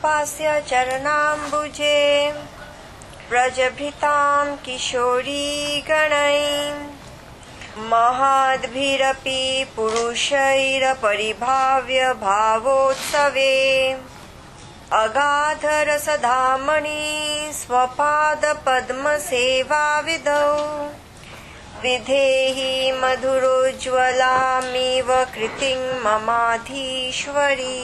उपास्य चरणाम्बुजे व्रजभृतां किशोरी गणैः महद्भिरपि पुरुषैरपरिभाव्य भावोत्सवे अगाधरसधामणि स्वपादपद्मसेवाविधौ विधेहि मधुरोज्ज्वलामिव कृतिं ममाधीश्वरी.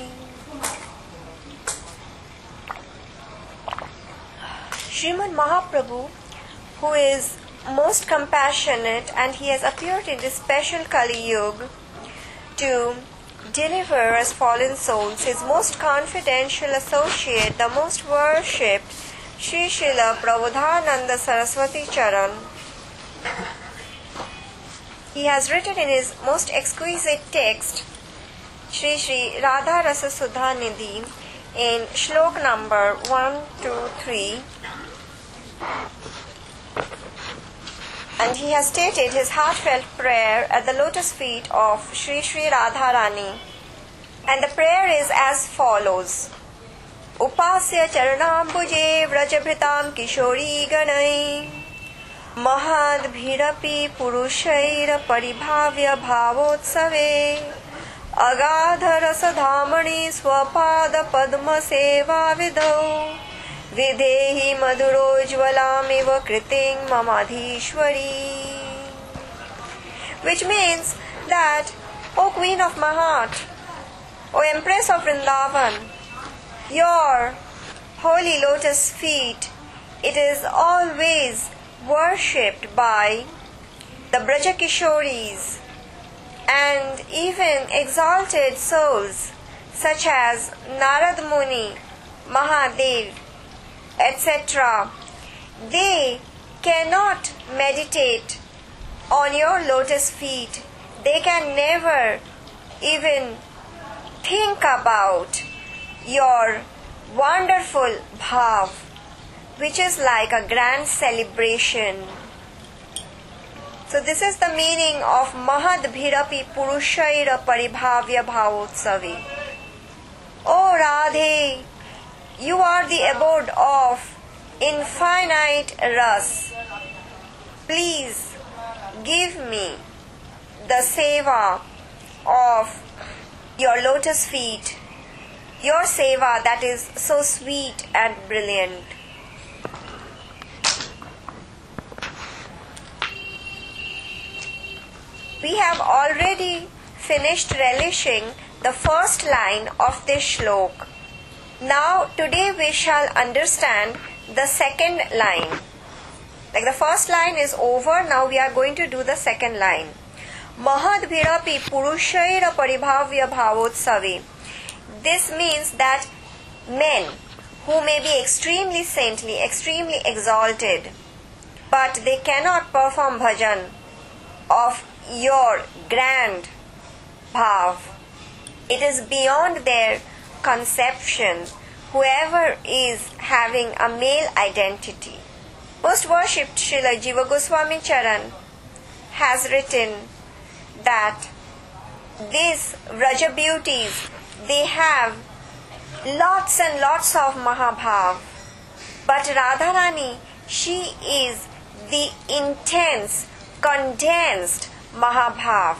Srimad Mahaprabhu, who is most compassionate, and he has appeared in this special Kali Yuga to deliver us fallen souls, his most confidential associate, the most worshipped Sri Srila Prabodhananda Saraswati Charan. He has written in his most exquisite text, Sri Sri Radha Rasa Sudha Nidhi, in shlok number 1, 2, 3, and he has stated his heartfelt prayer at the lotus feet of Sri Sri Radharani. And the prayer is as follows. Upasya charanambuje vrajabhritam kishori ganai mahad bhirapi purushaira paribhavya bhavotsave agadhara sadhamani swapada padma seva vidau Videhi madhurojvalamiva kriting mamadhishwari. Which means that, O Queen of my heart, O Empress of Vrindavan, your holy lotus feet, it is always worshipped by the Brajakishoris and even exalted souls such as Narad Muni, Mahadev, etc. They cannot meditate on your lotus feet. They can never even think about your wonderful bhav, which is like a grand celebration. So this is the meaning of Mahad Bhirapi Purushaira Paribhavya Bhavotsavi. O Radhe, you are the abode of infinite ras. Please give me the seva of your lotus feet, your seva that is so sweet and brilliant. We have already finished relishing the first line of this shlok. Now, today we shall understand the second line. Like the first line is over, now we are going to do the second line. Mahad Bhirapi Purushaira Paribhavya Bhavotsavi. This means that men who may be extremely saintly, extremely exalted, but they cannot perform bhajan of your grand bhav. It is beyond their conception, whoever is having a male identity. Most worshipped Srila Jiva Goswami Charan has written that these Vraja beauties, they have lots and lots of Mahabhav. But Radharani, she is the intense, condensed Mahabhav.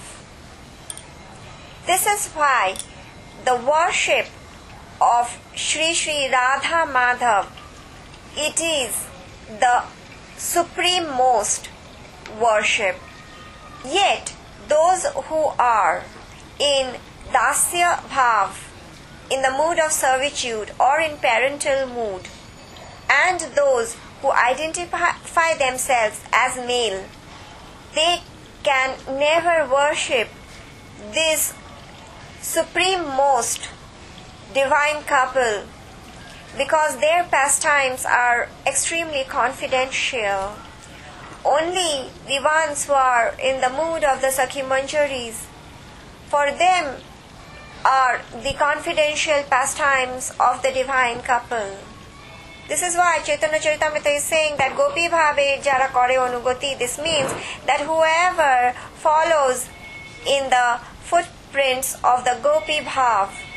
This is why the worship of Sri Sri Radha Madhav, it is the supreme most worship. Yet those who are in Dasya Bhav, in the mood of servitude or in parental mood, and those who identify themselves as male, they can never worship this supreme most divine couple, because their pastimes are extremely confidential. Only the ones who are in the mood of the Sakhi Manjaris, for them are the confidential pastimes of the divine couple. This is why Chaitanya Charitamrita is saying that Gopi Bhave Jara Kore Anugati. This means that whoever follows in the footprints of the Gopi Bhav,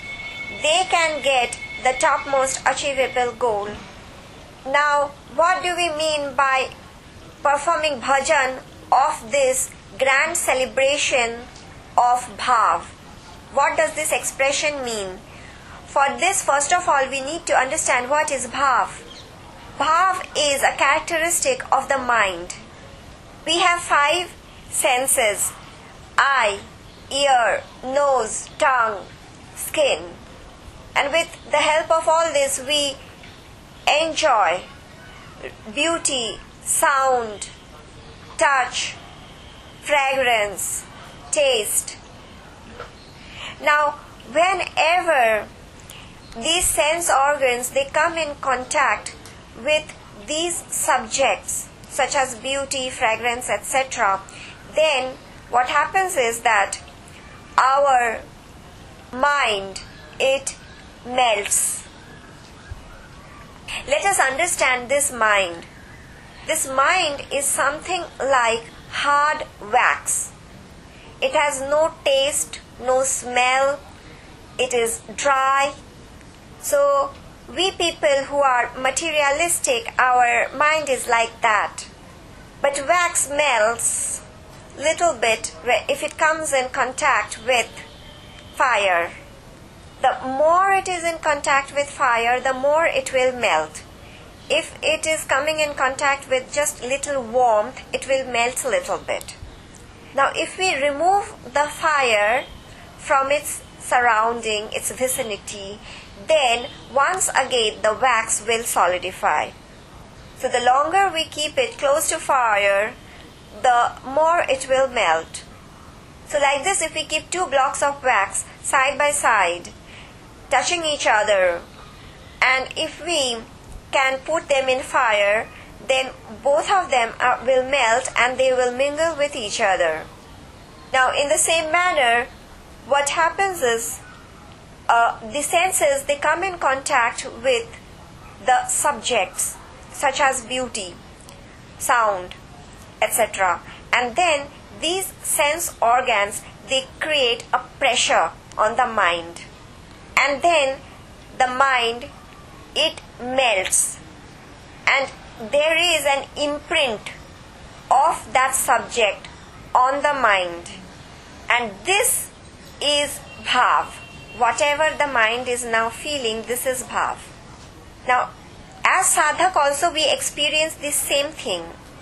they can get the topmost achievable goal. Now, what do we mean by performing bhajan of this grand celebration of bhav? What does this expression mean? For this, first of all, we need to understand what is bhav. Bhav is a characteristic of the mind. We have 5 senses: eye, ear, nose, tongue, skin. And with the help of all this, we enjoy beauty, sound, touch, fragrance, taste. Now, whenever these sense organs, they come in contact with these subjects such as beauty, fragrance, etc., then what happens is that our mind, it melts. Let us understand this mind. This mind is something like hard wax. It has no taste, no smell, it is dry. So we people who are materialistic, our mind is like that. But wax melts little bit if it comes in contact with fire. The more it is in contact with fire, the more it will melt. If it is coming in contact with just little warmth, it will melt a little bit. Now, if we remove the fire from its surrounding, its vicinity, then once again the wax will solidify. So the longer we keep it close to fire, the more it will melt. So like this, if we keep 2 blocks of wax side by side, touching each other, and if we can put them in fire, then both of them will melt and they will mingle with each other. Now, in the same manner, what happens is the senses, they come in contact with the subjects such as beauty, sound, etc. And then these sense organs, they create a pressure on the mind. And then the mind, it melts. And there is an imprint of that subject on the mind. And this is bhav. Whatever the mind is now feeling, this is bhav. Now, as sadhak also we experience this same thing.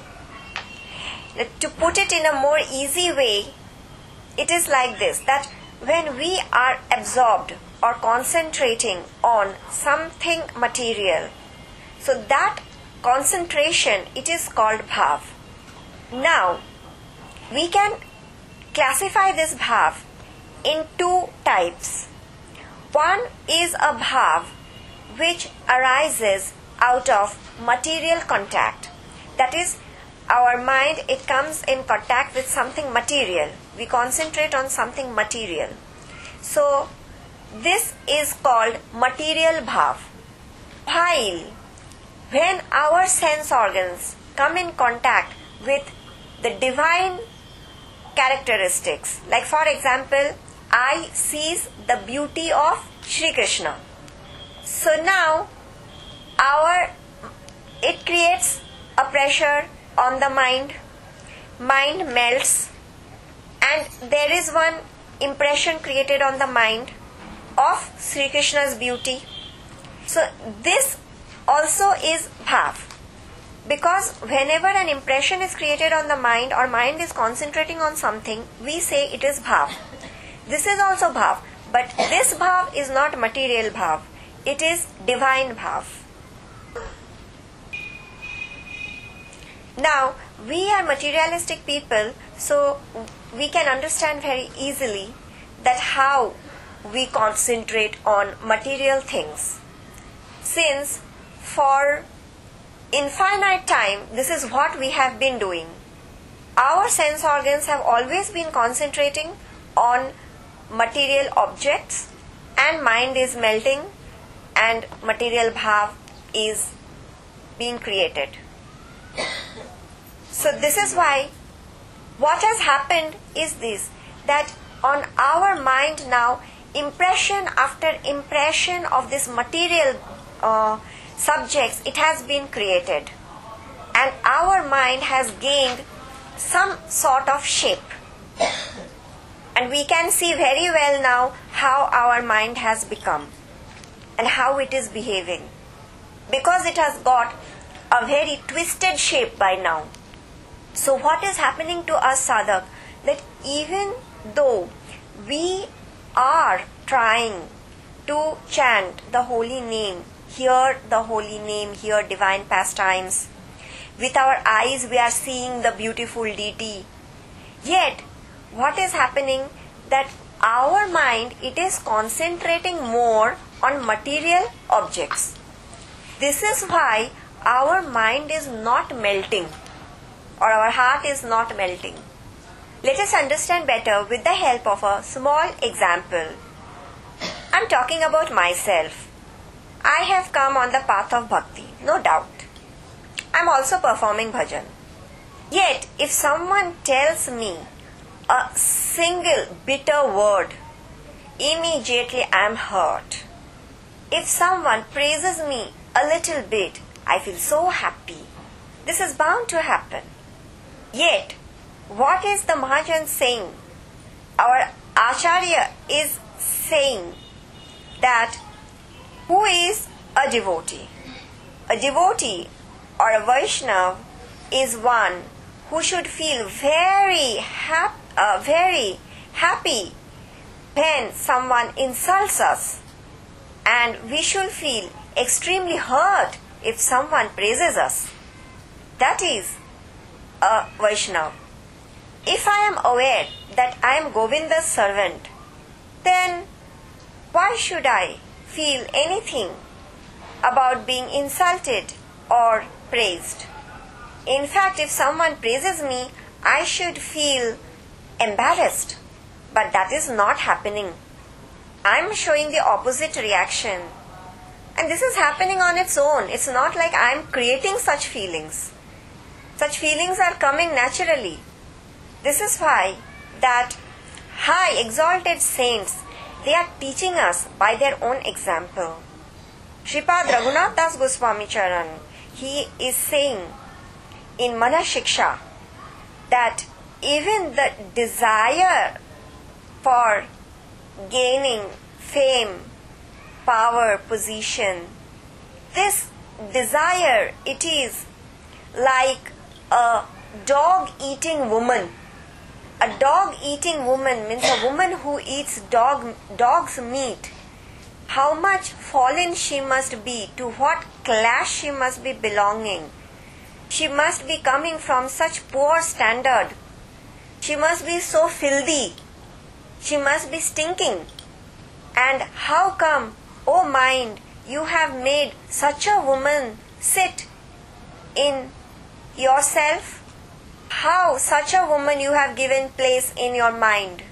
To put it in a more easy way, it is like this, that when we are absorbed or concentrating on something material, so that concentration, it is called bhav. Now, we can classify this bhav in 2 types. One is a bhav which arises out of material contact. That is, our mind, it comes in contact with something material. We concentrate on something material. So, this is called material bhav. While when our sense organs come in contact with the divine characteristics, like for example, eye sees the beauty of Shri Krishna. So now, it creates a pressure on the mind. Mind melts, and there is one impression created on the mind of Sri Krishna's beauty. So this also is bhav, because whenever an impression is created on the mind or mind is concentrating on something, we say it is bhav. This is also bhav, but this bhav is not material bhav, it is divine bhav. Now, we are materialistic people, so we can understand very easily that how we concentrate on material things. Since for infinite time, this is what we have been doing. Our sense organs have always been concentrating on material objects, and mind is melting and material bhav is being created. So this is why what has happened is this, that on our mind now, impression after impression of this material subjects, it has been created, and our mind has gained some sort of shape. And we can see very well now how our mind has become and how it is behaving, because it has got a very twisted shape by now. So what is happening to us, sadhak, that even though we are trying to chant the holy name, hear the holy name, hear divine pastimes, with our eyes we are seeing the beautiful deity, yet what is happening, that our mind, it is concentrating more on material objects. This is why our mind is not melting, or our heart is not melting. Let us understand better with the help of a small example. I am talking about myself. I have come on the path of bhakti, no doubt. I am also performing bhajan. Yet, if someone tells me a single bitter word, immediately I am hurt. If someone praises me a little bit, I feel so happy. This is bound to happen. Yet, what is the Mahajan saying? Our Acharya is saying that who is a devotee? A devotee or a Vaishnava is one who should feel very happy when someone insults us, and we should feel extremely hurt if someone praises us. That is a Vaishnava. If I am aware that I am Govinda's servant, then why should I feel anything about being insulted or praised? In fact, if someone praises me, I should feel embarrassed. But that is not happening. I am showing the opposite reaction. And this is happening on its own. It's not like I am creating such feelings. Such feelings are coming naturally. This is why that high exalted saints, they are teaching us by their own example. Shripad Raghunath Das Goswami Charan, he is saying in Mana Shiksha that even the desire for gaining fame, power, position, this desire, it is like a dog-eating woman. A dog-eating woman means a woman who eats dog's meat. How much fallen she must be, to what class she must be belonging. She must be coming from such poor standard. She must be so filthy. She must be stinking. And how come, O mind, you have made such a woman sit in yourself? How such a woman you have given place in your mind?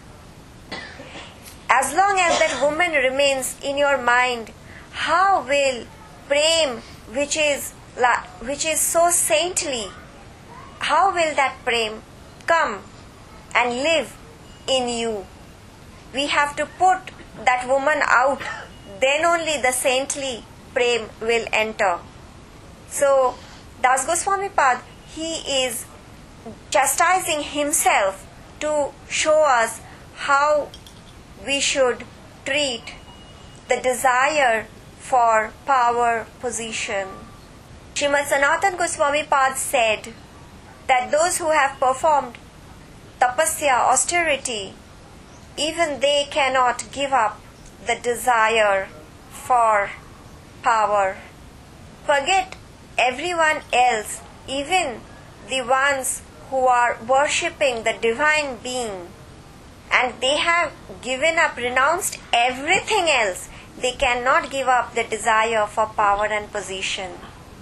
As long as that woman remains in your mind, how will prem, which is so saintly, how will that prem come and live in you? We have to put that woman out, then only the saintly prem will enter. So, Das Goswami Pad, he is chastising himself to show us how we should treat the desire for power, position. Srimad Sanatana Goswami Pad said that those who have performed tapasya, austerity, even they cannot give up the desire for power. Forget everyone else, even the ones who are worshipping the divine being, and they have given up, renounced everything else. They cannot give up the desire for power and position.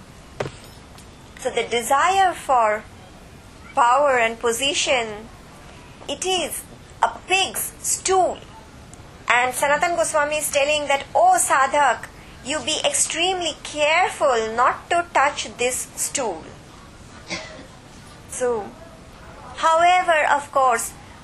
So the desire for power and position, it is a pig's stool. And Sanatana Goswami is telling that, oh sadhak, you be extremely careful not to touch this stool. So, however, of course,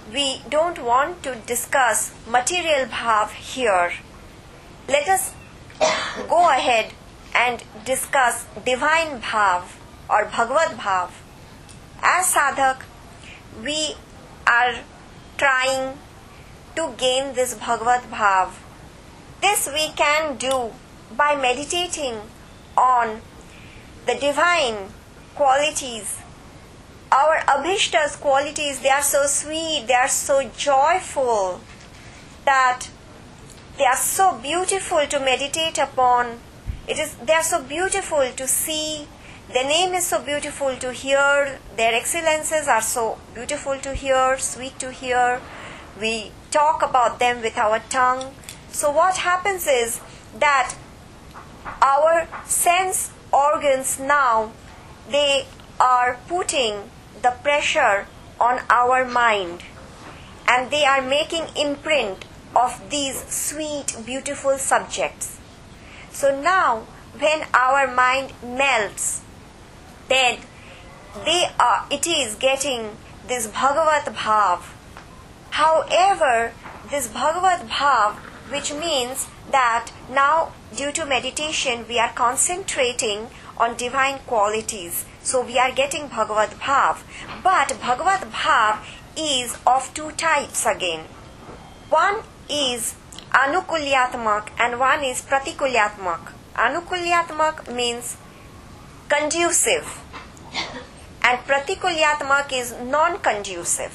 we don't want to discuss material bhav here. Let us go ahead and discuss divine bhav or Bhagavad bhav. As sadhak, we are trying to gain this Bhagavad bhav. This we can do by meditating on the divine qualities. Our Abhishta's qualities, they are so sweet, they are so joyful, that they are so beautiful to meditate upon. They are so beautiful to see. Their name is so beautiful to hear. Their excellences are so beautiful to hear, sweet to hear. We talk about them with our tongue. So what happens is that our sense organs now, they are putting the pressure on our mind, and they are making imprint of these sweet, beautiful subjects. So now when our mind melts, then it is getting this Bhagavat bhav. However, this Bhagavat bhav, which means that now due to meditation we are concentrating on divine qualities, so we are getting Bhagavad bhav. But Bhagavad bhav is of two types again. One is anukulyatmak and one is pratikulyatmak. Anukulyatmak means conducive and pratikulyatmak is non-conducive.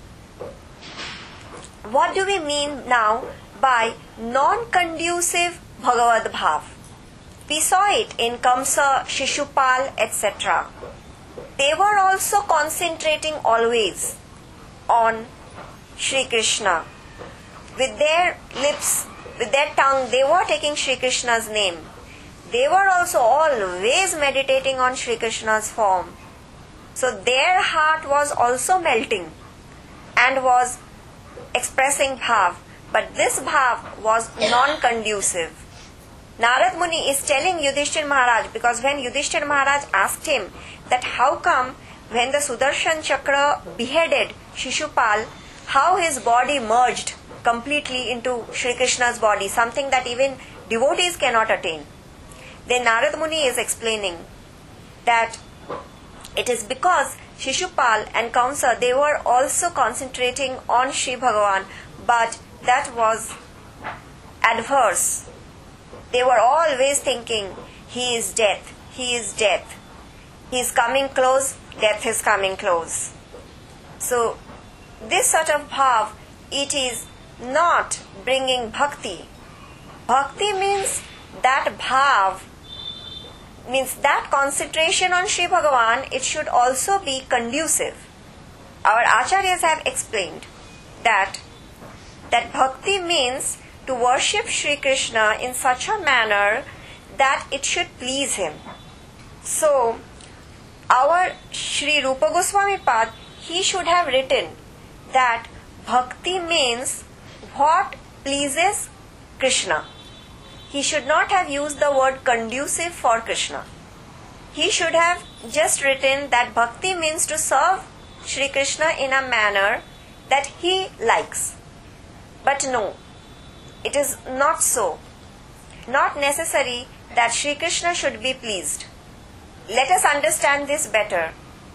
What do we mean now by non-conducive Bhagavad bhav? We saw it in Kamsa, Shishupal, etc. They were also concentrating always on Shri Krishna. With their lips, with their tongue, they were taking Shri Krishna's name. They were also always meditating on Shri Krishna's form. So their heart was also melting and was expressing bhav. But this bhav was non-conducive. Narad Muni is telling Yudhishthir Maharaj, because when Yudhishthir Maharaj asked him that how come when the Sudarshan Chakra beheaded Shishupal, how his body merged completely into Shri Krishna's body, something that even devotees cannot attain. Then Narad Muni is explaining that it is because Shishupal and Kamsa, they were also concentrating on Shri Bhagavan, but that was adverse. They were always thinking, he is death, he is death. He is coming close, death is coming close. So this sort of bhav, it is not bringing bhakti. Bhakti means that bhav, means that concentration on Shri Bhagavan, it should also be conducive. Our acharyas have explained that bhakti means to worship Shri Krishna in such a manner that it should please him. So our Shri Rupa Goswami Pad, he should have written that bhakti means what pleases Krishna. He should not have used the word conducive for Krishna. He should have just written that bhakti means to serve Shri Krishna in a manner that he likes. But no, it is not so. Not necessary that Shri Krishna should be pleased. Let us understand this better.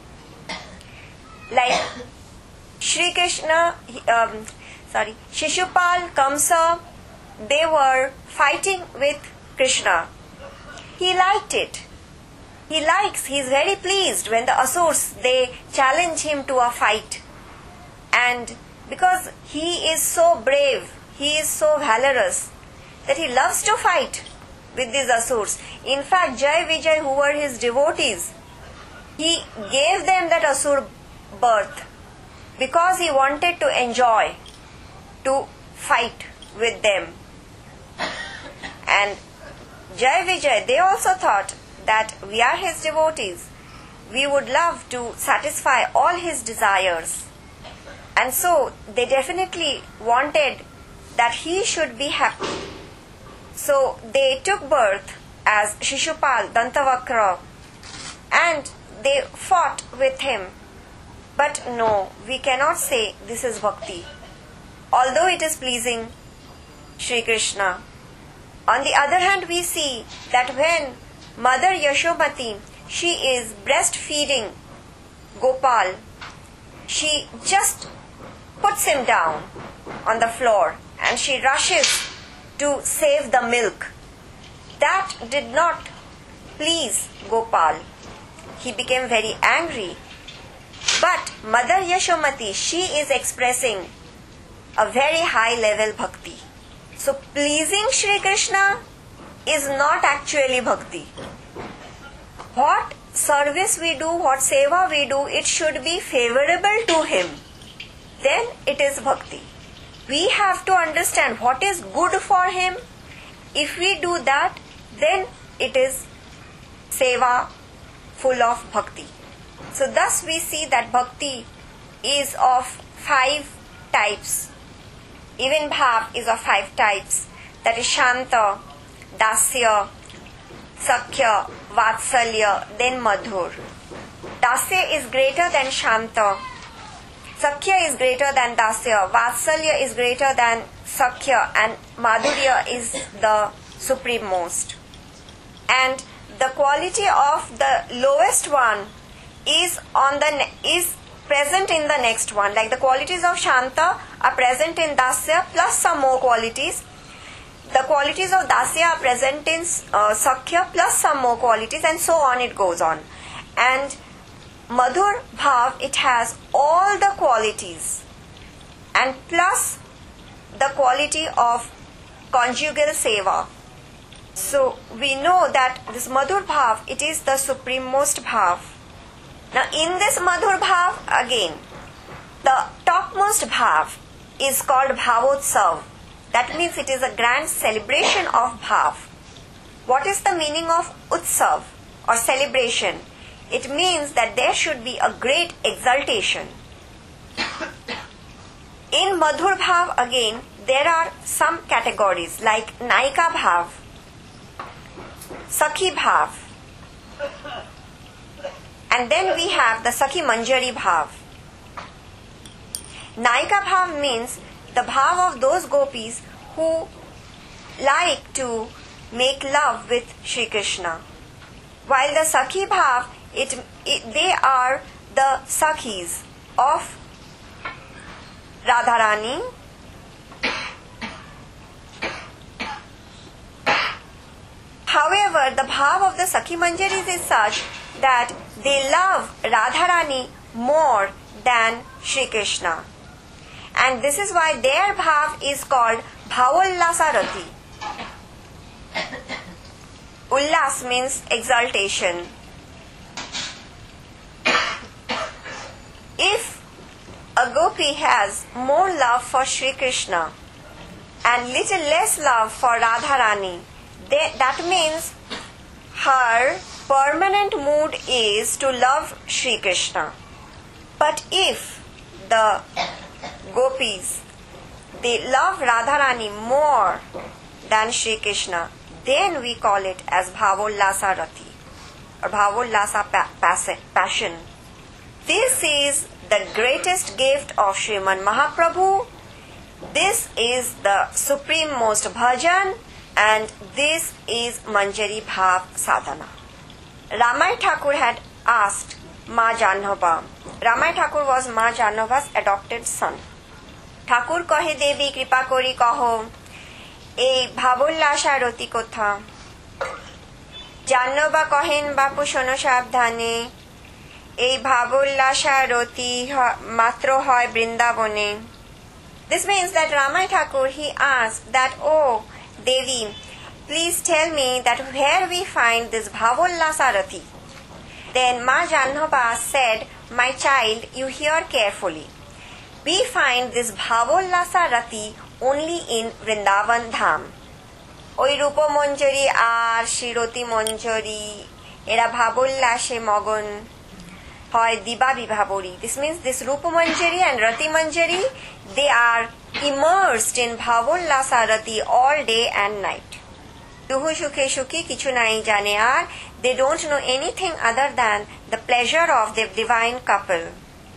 Like Shri Krishna, Shishupal, Kamsa, they were fighting with Krishna. He liked it. He is very pleased when the Asurs, they challenge him to a fight. And because he is so brave, he is so valorous, that he loves to fight with these Asurs. In fact, Jai Vijay, who were his devotees, he gave them that Asur birth because he wanted to enjoy, to fight with them. And Jai Vijay, they also thought that we are his devotees. We would love to satisfy all his desires. And so they definitely wanted that he should be happy. So they took birth as Shishupal, Dantavakra, and they fought with him. But no, we cannot say this is bhakti, although it is pleasing Shri Krishna. On the other hand, we see that when Mother Yashomati, she is breastfeeding Gopal, she just puts him down on the floor and she rushes to save the milk. That did not please Gopal. He became very angry. But Mother Yashomati, she is expressing a very high level bhakti. So pleasing Shri Krishna is not actually bhakti. What service we do, what seva we do, it should be favorable to him. Then it is bhakti. We have to understand what is good for him. If we do that, then it is seva full of bhakti. So thus we see that bhakti is of 5 types. Even bhav is of 5 types. That is shanta, dasya, sakhya, vatsalya, then madhur. Dasya is greater than shanta. Sakhya is greater than dasya. Vatsalya is greater than sakhya. And madhurya is the supreme most. And the quality of the lowest one is present in the next one. Like the qualities of shanta are present in dasya plus some more qualities. The qualities of dasya are present in sakhya plus some more qualities, and so on it goes on. And madhur bhav, it has all the qualities and plus the quality of conjugal seva. So we know that this madhur bhav, it is the supremost bhav. Now in this madhur bhav, again, the topmost bhav is called bhavotsav. That means it is a grand celebration of bhav. What is the meaning of utsav or celebration? It means that there should be a great exaltation. In madhur bhav, again, there are some categories like naika bhav, sakhi bhav, and then we have the sakhi manjari bhav. Naika bhav means the bhav of those gopis who like to make love with Shri Krishna. While the sakhi bhav, they are the sakhis of Radharani. However, the bhav of the sakhi manjaris is such that they love Radharani more than Shri Krishna. And this is why their bhav is called bhavoullasarati. Ullas means exaltation. If a gopi has more love for Shri Krishna and little less love for Radharani, that means her permanent mood is to love Shri Krishna. But if the gopis, they love Radharani more than Shri Krishna, then we call it as bhavoullasarati or bhavollasa passion. This is the greatest gift of Sriman Mahaprabhu. This is the supreme most bhajan, and this is Manjari Bhav Sadhana. Ramai Thakur had asked Ma Janhava. Ramai Thakur was Ma Janhava's adopted son. Thakur kahe Devi kripa kori kaho, ei bhavollasa roti kotha. Janhava kahen bapu shono sabdhane, ei bhavollasa roti matro hoy Brindavane. This means that Ramai Thakur, he asked that, oh Devi, please tell me that where we find this bhavoullasarati. Then Ma Janhava said, my child, you hear carefully. We find this bhavoullasarati only in Vrindavan Dham. Oi Rupa Manjari ar Shiroti Manjari, era bhavoullashe magon hoy diba bibhavori. This means this Rupa Manjari and Rati Manjari, they are immersed in bhavoullasarati all day and night. Duhu shukhe shukhi kichu nai jane ar, they don't know anything other than the pleasure of the divine couple.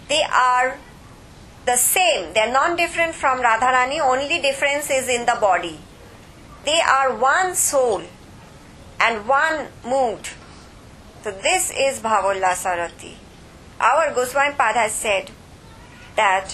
they are the same. They are non-different from Radharani, only difference is in the body. They are one soul and one mood. So this is Bhavollasorati. Our Goswami Pad has said that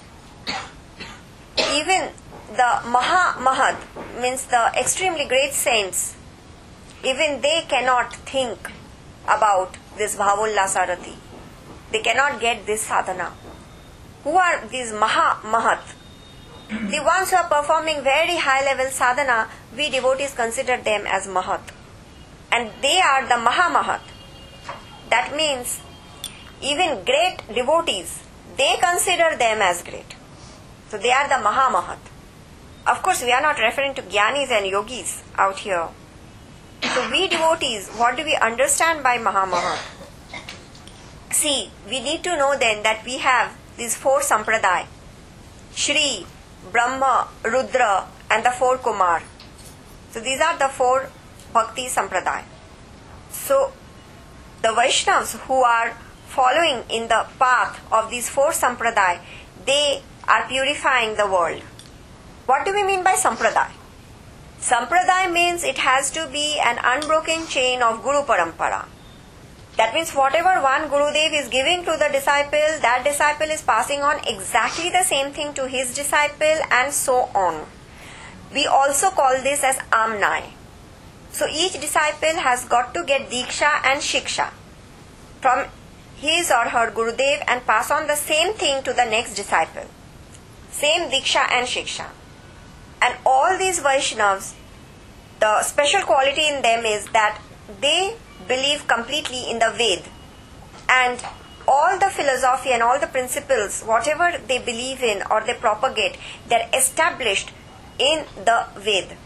even the Mahat, means the extremely great saints, even they cannot think about this Bhavollasorati. They cannot get this sadhana. Who are these Mahat? The ones who are performing very high level sadhana, we devotees consider them as Mahat. And they are the Mahat. That means even great devotees, they consider them as great. So they are the Mahat. Of course, we are not referring to Gyanis and Yogis out here. So we devotees, what do we understand by Mahat? See, we need to know then that we have these four sampradaya: Shri, Brahma, Rudra, and the four Kumar. So these are the four Bhakti sampradaya. So the Vaishnavas who are following in the path of these four sampradaya, they are purifying the world. What do we mean by sampradaya? Sampradaya means it has to be an unbroken chain of Guru Parampara. That means whatever one Gurudev is giving to the disciple, that disciple is passing on exactly the same thing to his disciple, and so on. We also call this as Amnai. So each disciple has got to get Diksha and Shiksha from his or her Gurudev and pass on the same thing to the next disciple. Same Diksha and Shiksha. And all these Vaishnavas, the special quality in them is that they believe completely in the Ved, and all the philosophy and all the principles, whatever they believe in or they propagate, they're established in the Ved.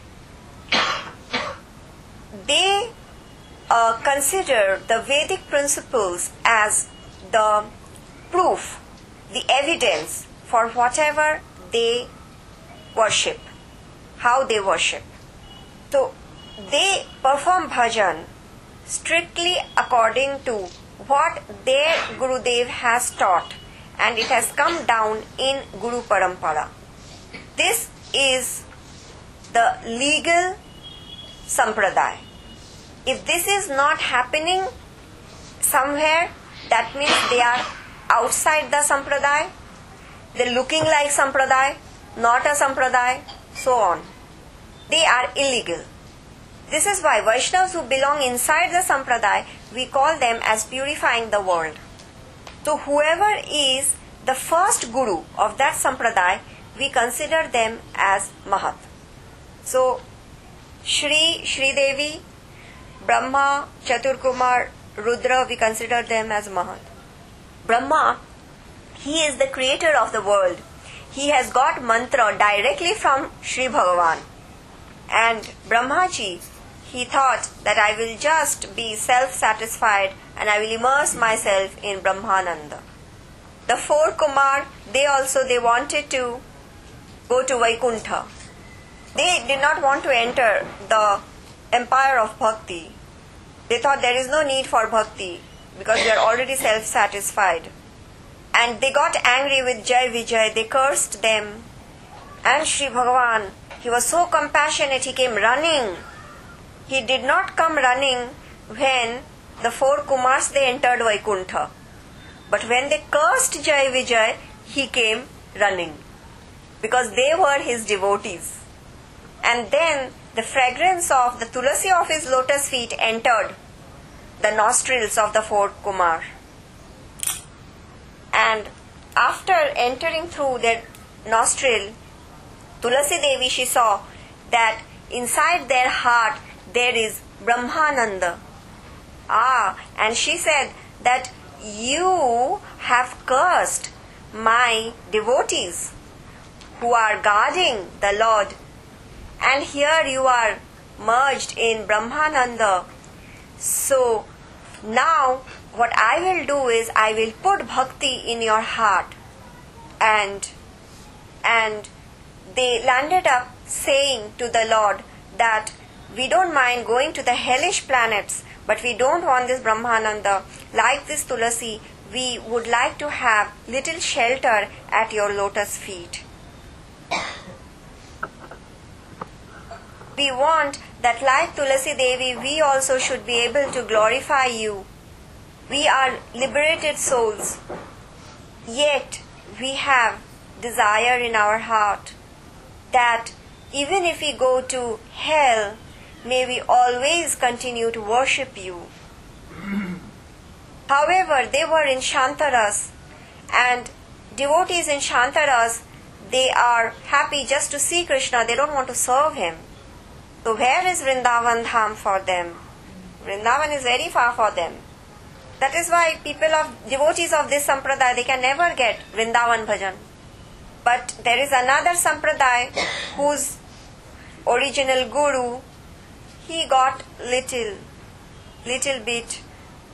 They consider the Vedic principles as the proof, the evidence for whatever they worship, how they worship. So they perform bhajan strictly according to what their Gurudev has taught, and it has come down in Guru Parampara. This is the legal sampradaya. If this is not happening somewhere, that means they are outside the sampradaya, they're looking like sampradaya, not a sampradaya, so on. They are illegal. This is why Vaishnavas who belong inside the sampradaya, we call them as purifying the world. So whoever is the first guru of that sampradaya, we consider them as Mahat. So Shri, Shri Devi, Brahma, Chaturkumar, Rudra, we consider them as Mahat. Brahma, he is the creator of the world. He has got mantra directly from Shri Bhagavan. And Brahmaji, he thought that I will just be self-satisfied and I will immerse myself in Brahmananda. The four Kumar, they wanted to go to Vaikuntha. They did not want to enter the empire of bhakti. They thought there is no need for bhakti because they are already self-satisfied. And they got angry with Jai Vijay. They cursed them. And Shri Bhagavan, he was so compassionate, he came running. He did not come running when the four Kumars, they entered Vaikuntha. But when they cursed Jai Vijay, he came running because they were his devotees. And then the fragrance of the tulasi of his lotus feet entered the nostrils of the four Kumar. And after entering through their nostril, Tulasi Devi, she saw that inside their heart there is Brahmananda. And she said that you have cursed my devotees who are guarding the Lord, and here you are merged in Brahmananda. So now what I will do is I will put bhakti in your heart. And they landed up saying to the Lord that we don't mind going to the hellish planets, but we don't want this Brahmananda. Like this Tulasi, we would like to have little shelter at your lotus feet. We want that like Tulasi Devi, we also should be able to glorify you. We are liberated souls, yet we have desire in our heart that even if we go to hell, may we always continue to worship you. However, they were in Shantaras, and devotees in Shantaras, they are happy just to see Krishna, they don't want to serve him. So where is Vrindavan Dham for them? Vrindavan is very far for them. That is why devotees of this sampradaya, they can never get Vrindavan bhajan. But there is another sampradaya whose original guru, he got little bit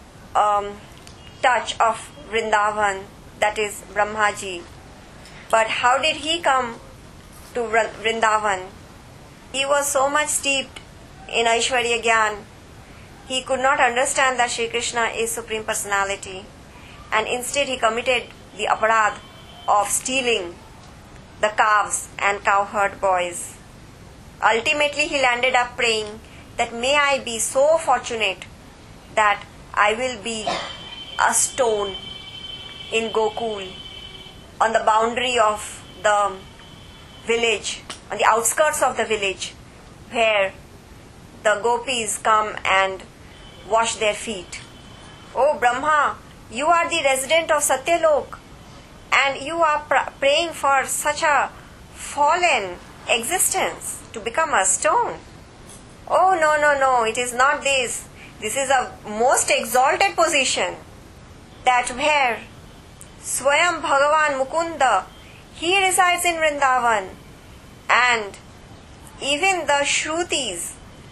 touch of Vrindavan, that is Brahmaji. But how did he come to Vrindavan? He was so much steeped in Aishwarya Gyan, he could not understand that Shri Krishna is Supreme Personality, and instead he committed the aparadh of stealing the calves and cowherd boys. Ultimately he landed up praying that may I be so fortunate that I will be a stone in Gokul, on the boundary of the village, on the outskirts of the village, where the gopis come and wash their feet. Oh Brahma, you are the resident of Satyalok, and you are praying for such a fallen existence to become a stone. Oh no, it is not this. This is a most exalted position, that where Swayam Bhagavan Mukunda, he resides in Vrindavan, and even the Shrutis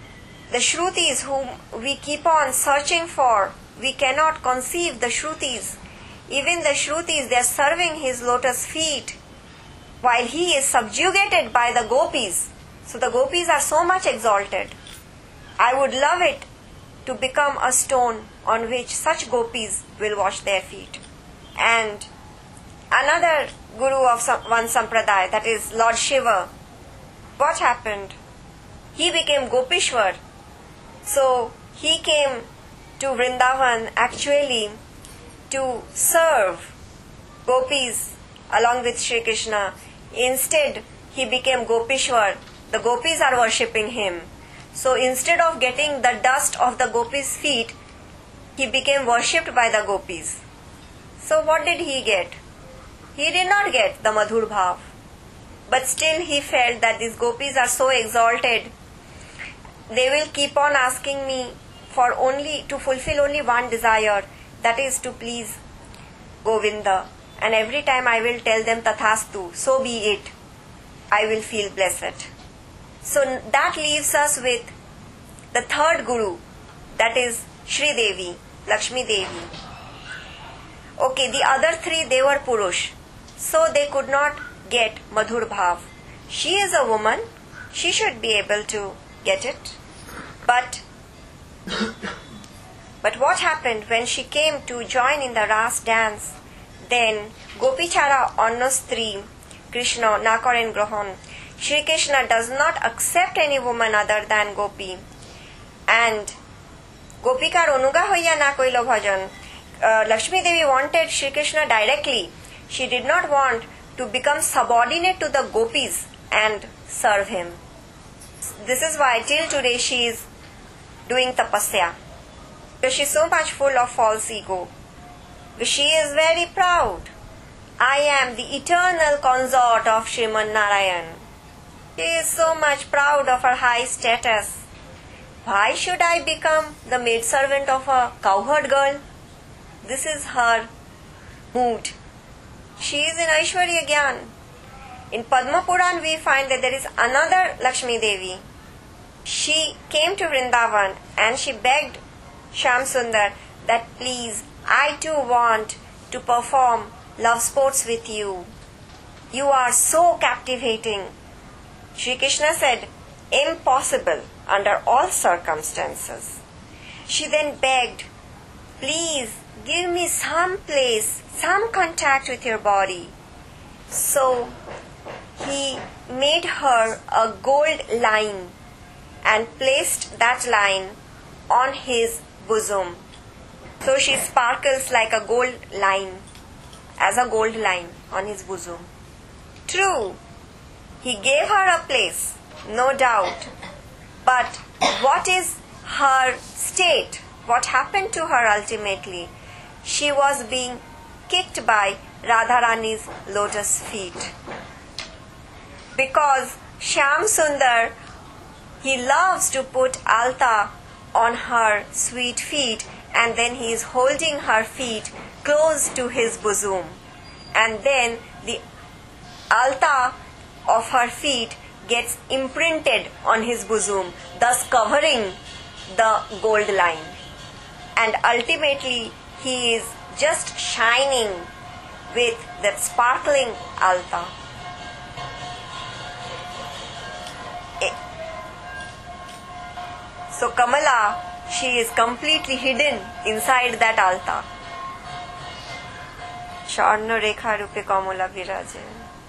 whom we keep on searching for, we cannot conceive the Shrutis. Even the Shrutis, they are serving his lotus feet while he is subjugated by the gopis. So the gopis are so much exalted. I would love it to become a stone on which such gopis will wash their feet. And another guru of one sampradaya, that is Lord Shiva, what happened? He became Gopishwar. So he came to Vrindavan actually to serve gopis along with Shri Krishna. Instead, he became Gopishwar. The gopis are worshipping him. So instead of getting the dust of the gopis' feet, he became worshipped by the gopis. So what did he get? He did not get the Madhur Bhav. But still he felt that these gopis are so exalted. They will keep on asking me to fulfill only one desire, that is to please Govinda. And every time I will tell them Tathastu, so be it. I will feel blessed. So that leaves us with the third guru, that is Shri Devi, Lakshmi Devi. Okay, the other three, they were Purush, so they could not get Madhur Bhav. She is a woman, she should be able to get it. But what happened when she came to join in the Ras dance? Then Gopichara Annostri, Krishna Nakaren Grohon. Shri Krishna does not accept any woman other than Gopi. And Gopikar Onuga Hoya Na Koilo Bhajan. Lakshmi Devi wanted Shri Krishna directly. She did not want to become subordinate to the gopis and serve him. This is why till today she is doing tapasya. Because she is so much full of false ego. She is very proud. I am the eternal consort of Sriman Narayan. She is so much proud of her high status. Why should I become the maidservant of a cowherd girl? This is her mood. She is in Aishwarya Gyan. In Padma Puran we find that there is another Lakshmi Devi. She came to Vrindavan and she begged Shyam Sundar that please, I too want to perform love sports with you. You are so captivating. Shri Krishna said, impossible under all circumstances. She then begged, please give me some place, some contact with your body. So he made her a gold line and placed that line on his bosom. So she sparkles like a gold line, as a gold line on his bosom. True, he gave her a place, no doubt. But what is her state? What happened to her ultimately? She was being kicked by Radharani's lotus feet. Because Shyam Sundar, he loves to put alta on her sweet feet, and then he is holding her feet close to his bosom. And then the alta of her feet gets imprinted on his bosom, thus covering the gold line. And ultimately, he is just shining with that sparkling alta. So Kamala, she is completely hidden inside that alta. Sharna rekha rupe kamala viraje.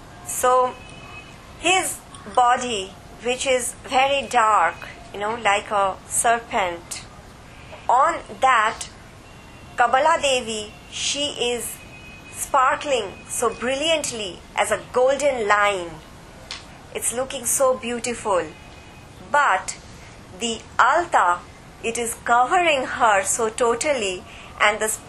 So his body, which is very dark, like a serpent, on that Kamala Devi, she is sparkling so brilliantly as a golden line. It's looking so beautiful. But the alta, it is covering her so totally, and the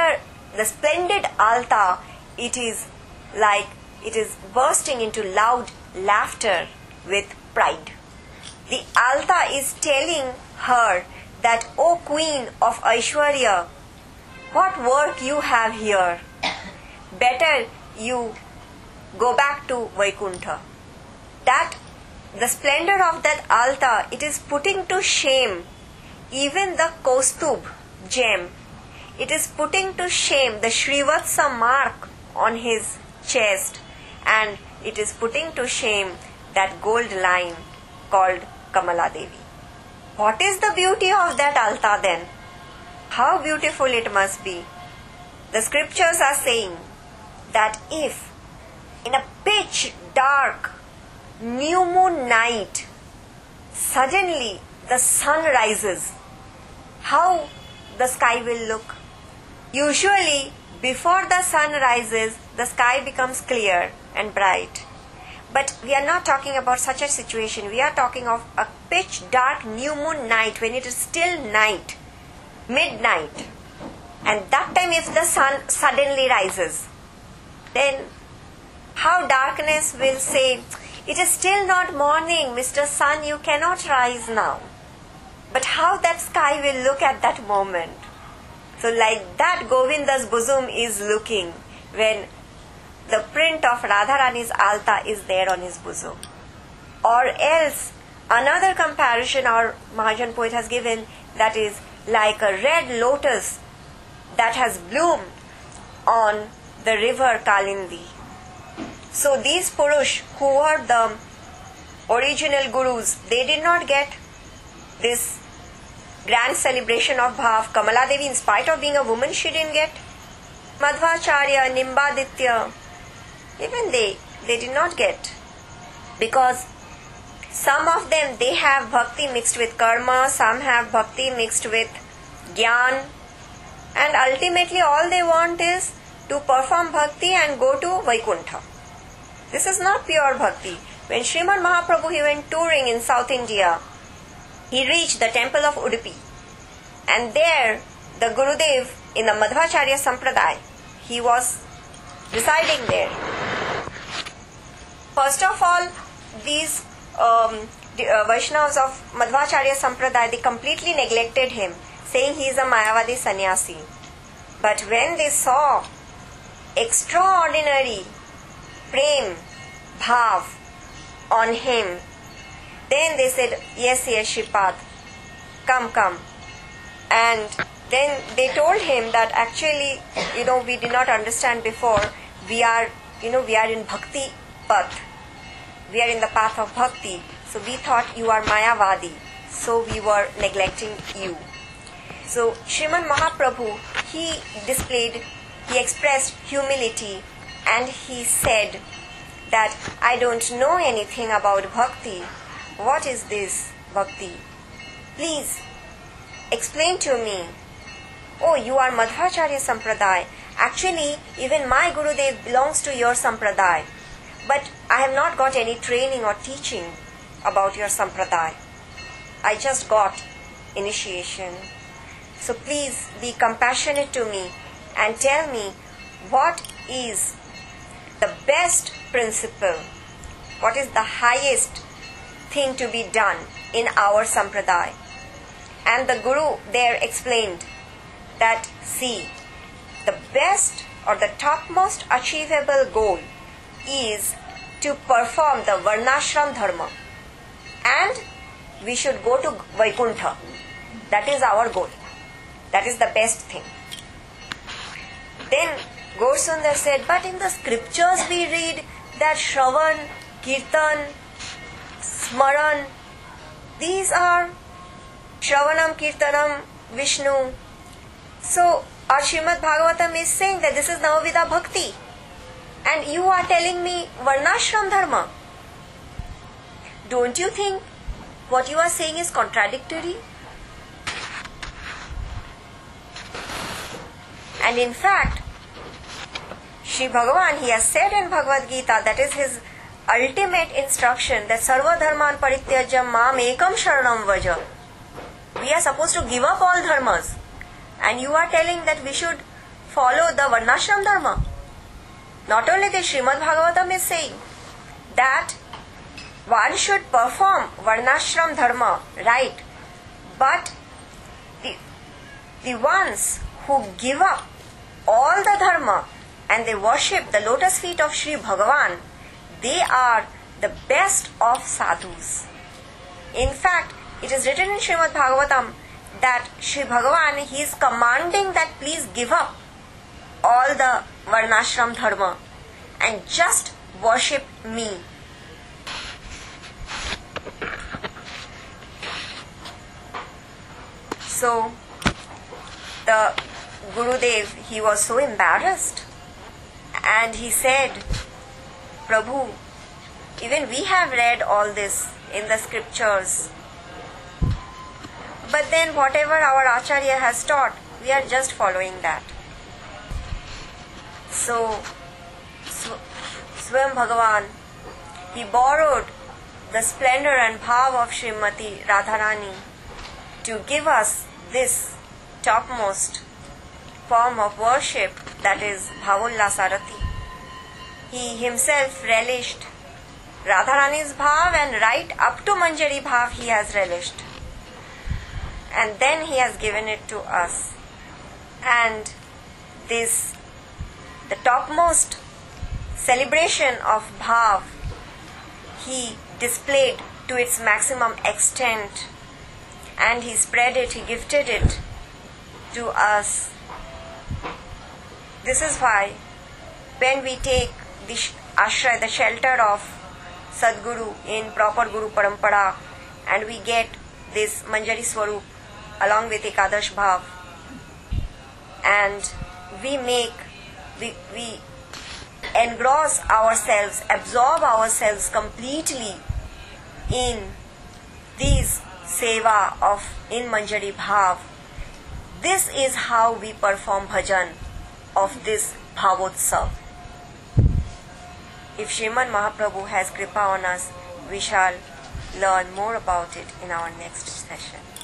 splendid alta, it is like it is bursting into loud laughter with pride. The alta is telling her that, O Queen of Aishwarya, what work you have here? Better you go back to Vaikuntha. That the splendor of that alta, it is putting to shame even the Kaustubh gem. It is putting to shame the Srivatsa mark on his chest, and it is putting to shame that gold line called Kamala Devi. What is the beauty of that alta then? How beautiful it must be. The scriptures are saying that if in a pitch dark new moon night suddenly the sun rises, how the sky will look? Usually before the sun rises, the sky becomes clear and bright. But we are not talking about such a situation. We are talking of a pitch dark new moon night when it is still night, midnight. And that time if the sun suddenly rises, then how darkness will say, it is still not morning, Mr. Sun, you cannot rise now. But how that sky will look at that moment. So like that Govinda's bosom is looking when the print of Radharani's alta is there on his bosom. Or else, another comparison our Mahajan poet has given, that is like a red lotus that has bloomed on the river Kalindi. So these Purush who were the original gurus, they did not get this grand celebration of Bhav. Kamala Devi, in spite of being a woman, she didn't get. Madhvacharya, Nimbaditya, even they did not get. Because some of them, they have bhakti mixed with karma, some have bhakti mixed with gyan, and ultimately all they want is to perform bhakti and go to Vaikuntha. This is not pure bhakti. When Srimad Mahaprabhu, he went touring in South India, he reached the temple of Udupi, and there the Gurudev in the Madhvacharya Sampradaya, he was residing there. First of all, these Vaishnavas of Madhvacharya Sampradaya, they completely neglected him, saying he is a Mayavadi sannyasi. But when they saw extraordinary prem, bhav on him, then they said, yes, Shripad, come. And then they told him that actually, we did not understand before, we are in bhakti path. We are in the path of bhakti. So we thought you are Mayavadi. So we were neglecting you. So Srimad Mahaprabhu, he expressed humility, and he said that I don't know anything about bhakti. What is this bhakti? Please explain to me. Oh, you are Madhvacharya Sampradaya. Actually, even my Gurudev belongs to your Sampradaya. But I have not got any training or teaching about your Sampradaya. I just got initiation. So please be compassionate to me and tell me what is the best principle, what is the highest thing to be done in our Sampradaya. And the Guru there explained that, see, the best or the topmost achievable goal is to perform the Varnashram Dharma, and we should go to Vaikuntha. That is our goal. That is the best thing. Then Gaurasundar said, but in the scriptures we read that Shravan, Kirtan, Smaran, these are Shravanam, Kirtanam, Vishnu. So our Srimad Bhagavatam is saying that this is Navavida Bhakti. And you are telling me Varnashram Dharma. Don't you think what you are saying is contradictory? And in fact, Shri Bhagavan, he has said in Bhagavad Gita, that is his ultimate instruction, that Sarva Dharman Parityajam Mam Ekam Sharanam Vaja. We are supposed to give up all dharmas. And you are telling that we should follow the Varnashram Dharma. Not only the Srimad Bhagavatam is saying that one should perform Varnashram Dharma, right? But the ones who give up all the dharma and they worship the lotus feet of Sri Bhagavan, they are the best of sadhus. In fact, it is written in Srimad Bhagavatam that Sri Bhagavan, he is commanding that please give up all the Varnashram Dharma and just worship me. So the Gurudev, he was so embarrassed, and he said, Prabhu, even we have read all this in the scriptures, but then whatever our Acharya has taught, we are just following that. So Swayam Bhagavan, he borrowed the splendor and bhav of Srimati Radharani to give us this topmost form of worship, that is Bhavoullasarati. He himself relished Radharani's bhav, and right up to Manjari bhav he has relished. And then he has given it to us. And this, the topmost celebration of bhav, he displayed to its maximum extent, and he spread it, he gifted it to us. This is why when we take the ashray, the shelter of Sadguru in proper Guru Parampara, and we get this Manjari Swarup along with Ekadash Bhav, and we engross ourselves, absorb ourselves completely in these seva of in Manjari Bhav. This is how we perform bhajan of this Bhavotsav. If Srimad Mahaprabhu has kripa on us, we shall learn more about it in our next session.